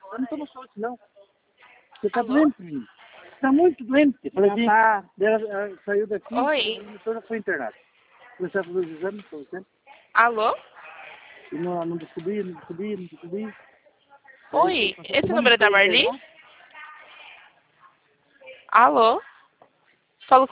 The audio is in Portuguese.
Eu não tô no sorte, não. Você tá doente, menino. Você tá muito doente. Falei assim, ela saiu daqui e toda foi internada. Comecei a fazer os exames, por exemplo. Alô? E não descobri. Oi, esse número é da Marli? Alô?